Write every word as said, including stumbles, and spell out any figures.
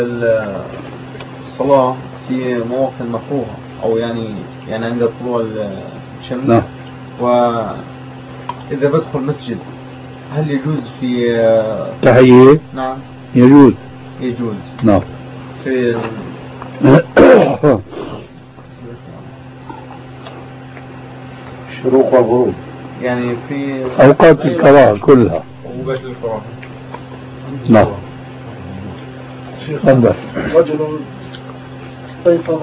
الصلاة في مواقف مكروهة أو يعني يعني عند طلوع الشمس. نعم. وإذا بدخل مسجد هل يجوز في تحية؟ نعم يجوز. يجوز. نعم. في شروق وغروب يعني في أوقات الكراهة كلها. أوقات الكراهة. نعم. رجل استيقظ